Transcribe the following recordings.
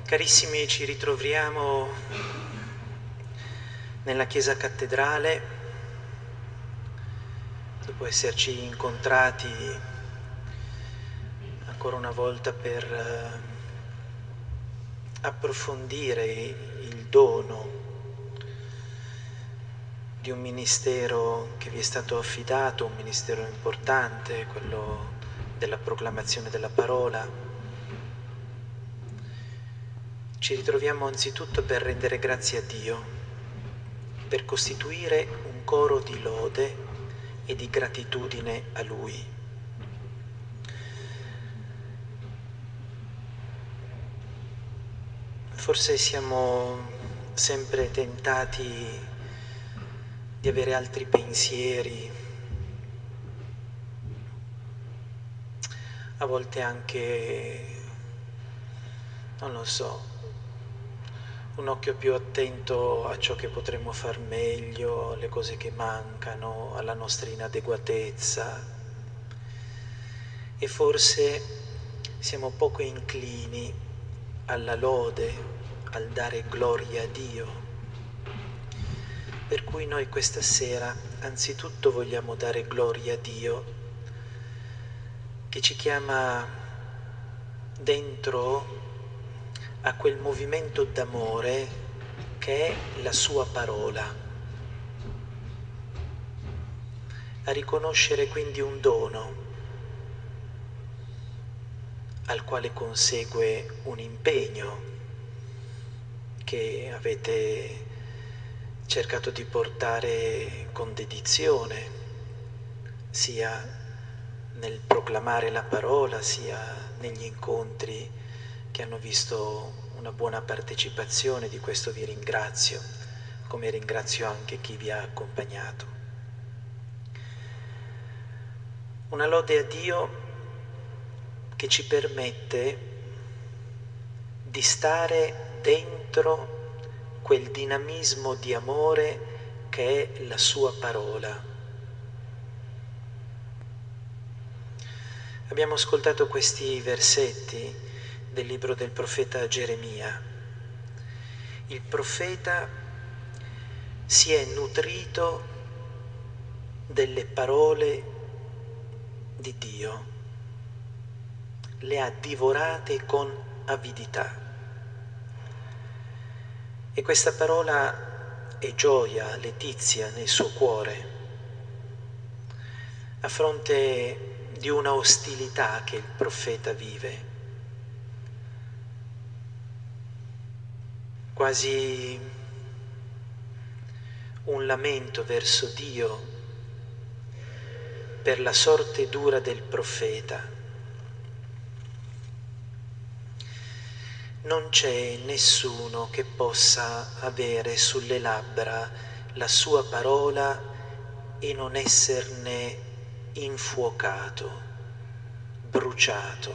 Carissimi, ci ritroviamo nella chiesa cattedrale dopo esserci incontrati ancora una volta per approfondire il dono di un ministero che vi è stato affidato, un ministero importante, quello della proclamazione della parola. Ci ritroviamo anzitutto per rendere grazie a Dio, per costituire un coro di lode e di gratitudine a Lui. Forse siamo sempre tentati di avere altri pensieri, a volte anche, non lo so, un occhio più attento a ciò che potremmo far meglio, alle cose che mancano, alla nostra inadeguatezza. E forse siamo poco inclini alla lode, al dare gloria a Dio. Per cui noi questa sera anzitutto vogliamo dare gloria a Dio, che ci chiama dentro a quel movimento d'amore che è la sua parola, a riconoscere quindi un dono al quale consegue un impegno che avete cercato di portare con dedizione, sia nel proclamare la parola, sia negli incontri che hanno visto una buona partecipazione. Di questo vi ringrazio, come ringrazio anche chi vi ha accompagnato. Una lode a Dio che ci permette di stare dentro quel dinamismo di amore che è la sua parola. Abbiamo ascoltato questi versetti del libro del profeta Geremia. Il profeta si è nutrito delle parole di Dio, le ha divorate con avidità. E questa parola è gioia, letizia nel suo cuore, a fronte di una ostilità che il profeta vive, quasi un lamento verso Dio per la sorte dura del profeta. Non c'è nessuno che possa avere sulle labbra la sua parola e non esserne infuocato, bruciato.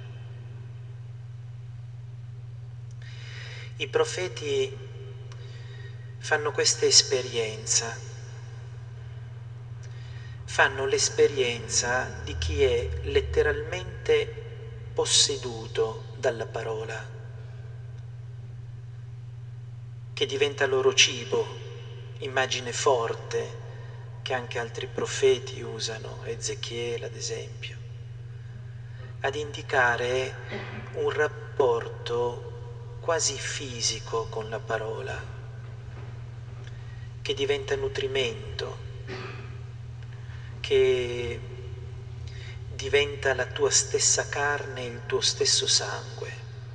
I profeti fanno questa esperienza, fanno l'esperienza di chi è letteralmente posseduto dalla parola, che diventa loro cibo, immagine forte che anche altri profeti usano, Ezechiele ad esempio, ad indicare un rapporto quasi fisico con la parola, che diventa nutrimento, che diventa la tua stessa carne, il tuo stesso sangue.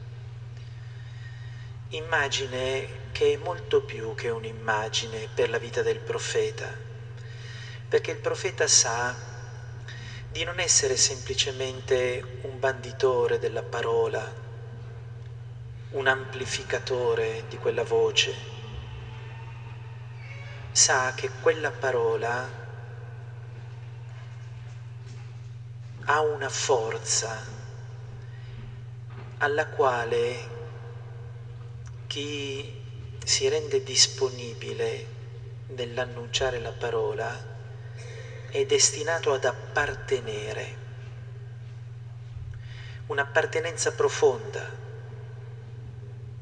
Immagine che è molto più che un'immagine per la vita del profeta, perché il profeta sa di non essere semplicemente un banditore della parola, un amplificatore di quella voce. Sa che quella parola ha una forza alla quale chi si rende disponibile nell'annunciare la parola è destinato ad appartenere, un'appartenenza profonda,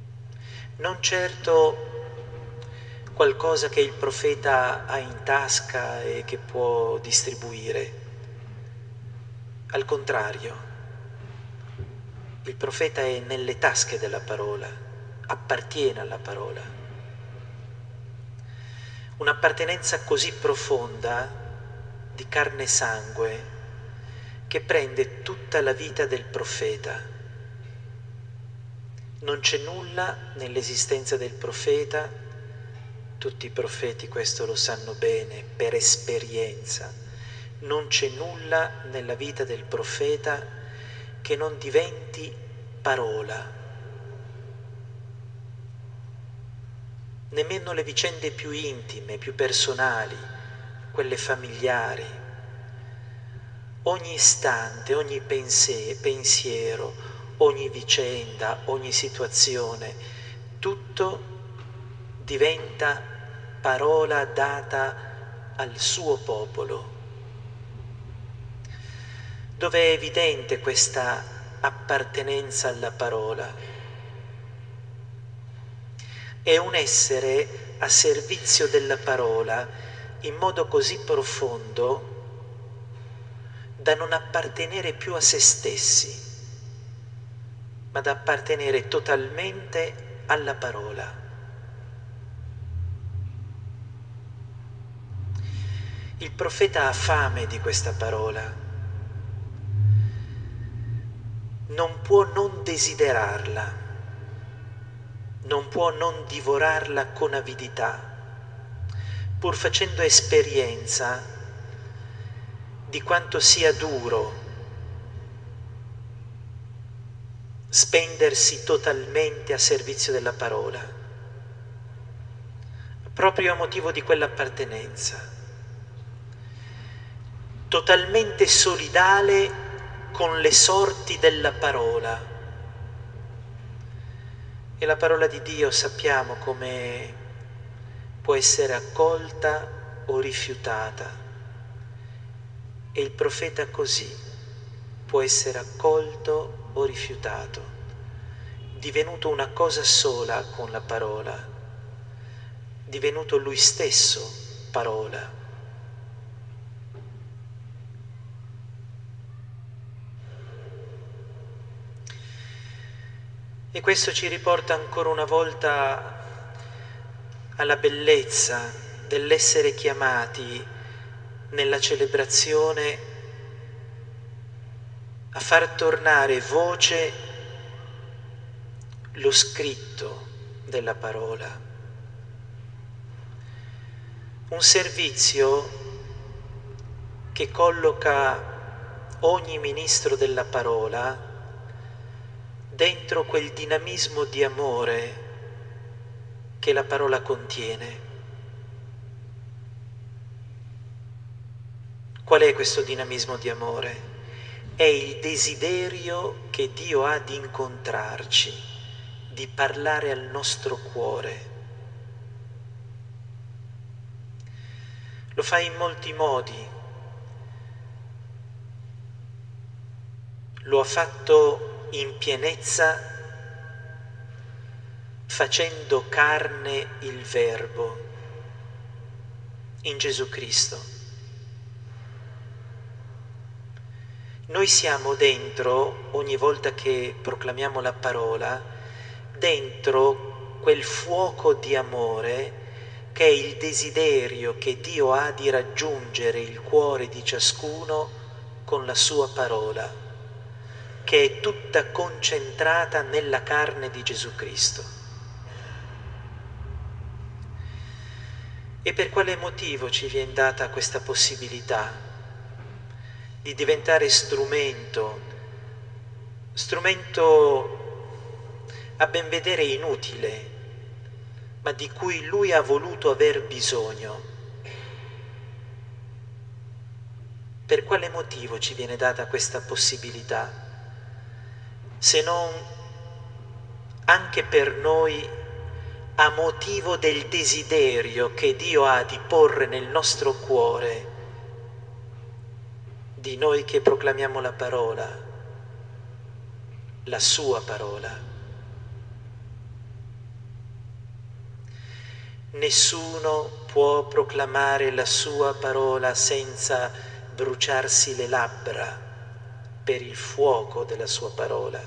non certo qualcosa che il profeta ha in tasca e che può distribuire. Al contrario, il profeta è nelle tasche della parola, appartiene alla parola. Un'appartenenza così profonda, di carne e sangue, che prende tutta la vita del profeta. Non c'è nulla nell'esistenza del profeta, tutti i profeti questo lo sanno bene per esperienza, non c'è nulla nella vita del profeta che non diventi parola. Nemmeno le vicende più intime, più personali, quelle familiari, ogni istante, ogni pensiero, ogni vicenda, ogni situazione, tutto diventa parola data al suo popolo. Dove è evidente questa appartenenza alla parola? È un essere a servizio della parola in modo così profondo da non appartenere più a se stessi, ma da appartenere totalmente alla parola. Il profeta ha fame di questa parola, non può non desiderarla, non può non divorarla con avidità, pur facendo esperienza di quanto sia duro spendersi totalmente a servizio della parola, proprio a motivo di quell'appartenenza, totalmente solidale con le sorti della parola. E la parola di Dio sappiamo come può essere accolta o rifiutata, e il profeta così può essere accolto o rifiutato, divenuto una cosa sola con la parola, divenuto lui stesso parola. E questo ci riporta ancora una volta alla bellezza dell'essere chiamati nella celebrazione a far tornare voce lo scritto della parola. Un servizio che colloca ogni ministro della parola dentro quel dinamismo di amore che la parola contiene. Qual è questo dinamismo di amore? È il desiderio che Dio ha di incontrarci, di parlare al nostro cuore. Lo fa in molti modi. Lo ha fatto in pienezza facendo carne il Verbo in Gesù Cristo. Noi siamo dentro, ogni volta che proclamiamo la parola, dentro quel fuoco di amore che è il desiderio che Dio ha di raggiungere il cuore di ciascuno con la sua parola, che è tutta concentrata nella carne di Gesù Cristo. E per quale motivo ci viene data questa possibilità di diventare strumento a ben vedere inutile, ma di cui Lui ha voluto aver bisogno? Per quale motivo ci viene data questa possibilità? Se non anche per noi a motivo del desiderio che Dio ha di porre nel nostro cuore, di noi che proclamiamo la parola, la sua parola. Nessuno può proclamare la sua parola senza bruciarsi le labbra per il fuoco della sua parola.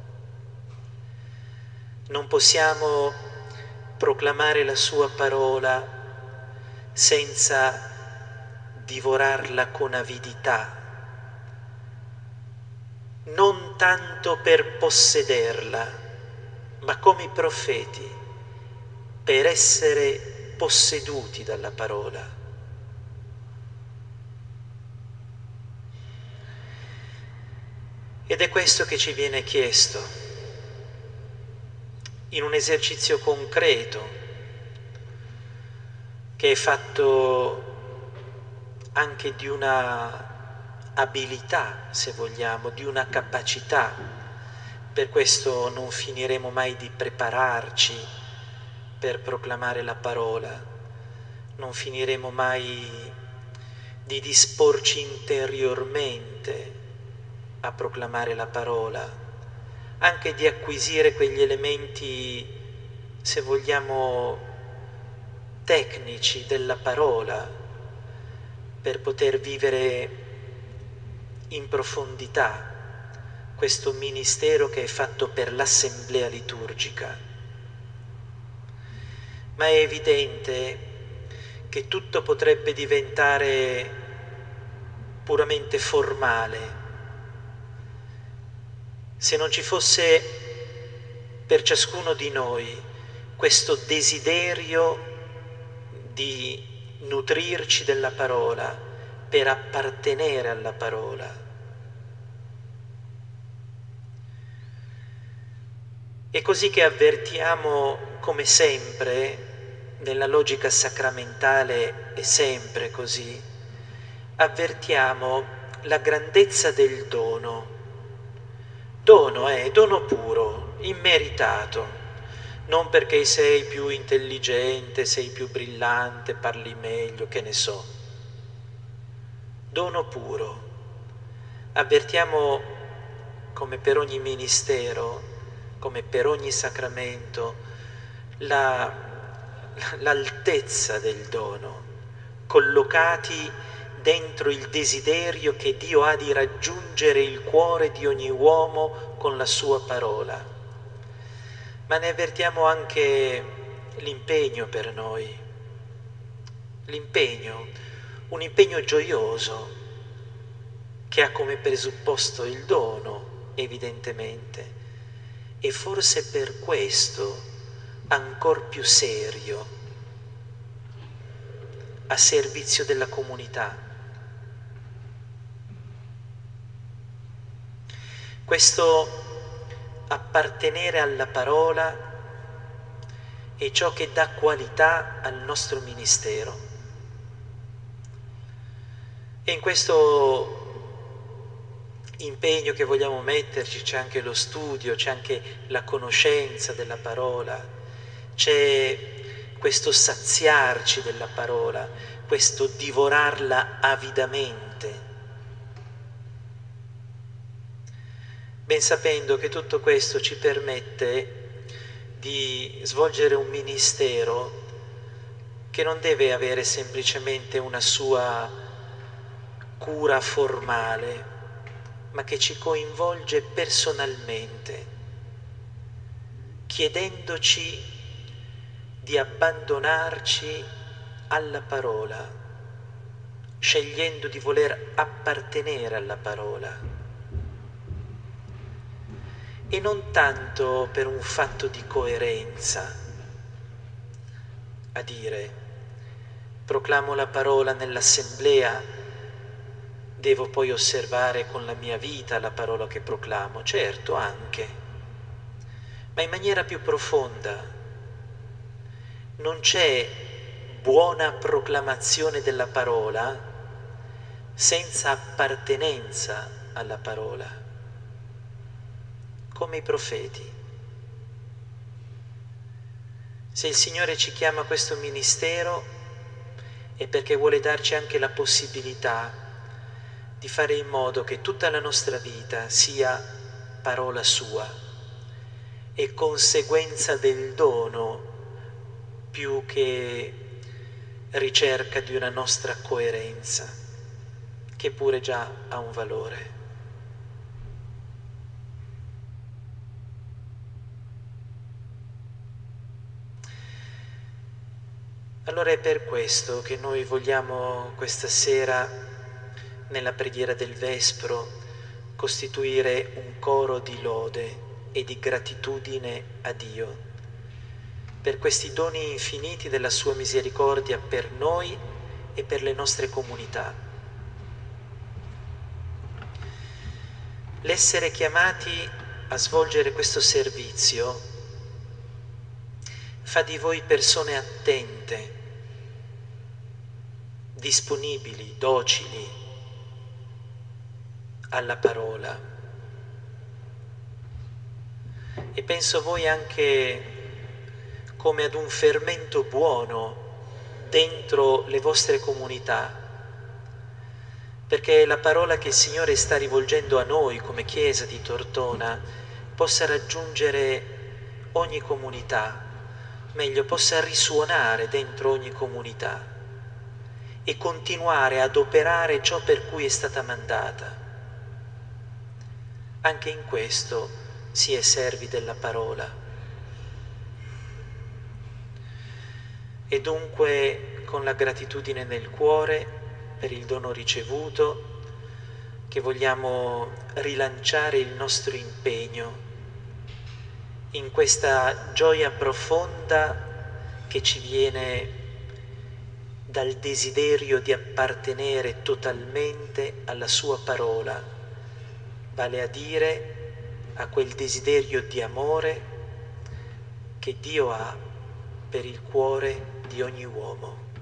Non possiamo proclamare la sua parola senza divorarla con avidità, non tanto per possederla, ma come i profeti, per essere posseduti dalla parola. Ed è questo che ci viene chiesto, in un esercizio concreto, che è fatto anche di una abilità, se vogliamo, di una capacità. Per questo non finiremo mai di prepararci per proclamare la parola, non finiremo mai di disporci interiormente a proclamare la parola, anche di acquisire quegli elementi, se vogliamo, tecnici della parola, per poter vivere in profondità questo ministero che è fatto per l'assemblea liturgica. Ma è evidente che tutto potrebbe diventare puramente formale se non ci fosse per ciascuno di noi questo desiderio di nutrirci della parola per appartenere alla parola. È così che avvertiamo, come sempre, nella logica sacramentale è sempre così, avvertiamo la grandezza del dono. Dono è dono puro, immeritato, non perché sei più intelligente, sei più brillante, parli meglio, che ne so. Dono puro. Avvertiamo, come per ogni ministero, come per ogni sacramento, l'altezza del dono, collocati dentro il desiderio che Dio ha di raggiungere il cuore di ogni uomo con la sua parola. Ma ne avvertiamo anche l'impegno per noi, un impegno gioioso che ha come presupposto il dono, evidentemente, e forse per questo ancor più serio, a servizio della comunità. Questo appartenere alla parola è ciò che dà qualità al nostro ministero. E in questo impegno che vogliamo metterci c'è anche lo studio, c'è anche la conoscenza della parola, c'è questo saziarci della parola, questo divorarla avidamente, ben sapendo che tutto questo ci permette di svolgere un ministero che non deve avere semplicemente una sua cura formale, ma che ci coinvolge personalmente, chiedendoci di abbandonarci alla parola, scegliendo di voler appartenere alla parola. E non tanto per un fatto di coerenza, a dire, proclamo la parola nell'assemblea, devo poi osservare con la mia vita la parola che proclamo, certo anche, ma in maniera più profonda. Non c'è buona proclamazione della parola senza appartenenza alla parola, come i profeti. Se il Signore ci chiama a questo ministero è perché vuole darci anche la possibilità di fare in modo che tutta la nostra vita sia parola sua e conseguenza del dono più che ricerca di una nostra coerenza, che pure già ha un valore. Allora è per questo che noi vogliamo questa sera, nella preghiera del Vespro, costituire un coro di lode e di gratitudine a Dio per questi doni infiniti della sua misericordia per noi e per le nostre comunità. L'essere chiamati a svolgere questo servizio fa di voi persone attente, disponibili, docili alla parola. E penso a voi anche come ad un fermento buono dentro le vostre comunità, perché la parola che il Signore sta rivolgendo a noi come Chiesa di Tortona possa raggiungere ogni comunità, meglio possa risuonare dentro ogni comunità e continuare ad operare ciò per cui è stata mandata. Anche in questo si è servi della parola. E dunque, con la gratitudine nel cuore per il dono ricevuto, che vogliamo rilanciare il nostro impegno in questa gioia profonda che ci viene dal desiderio di appartenere totalmente alla sua parola, vale a dire a quel desiderio di amore che Dio ha per il cuore di ogni uomo.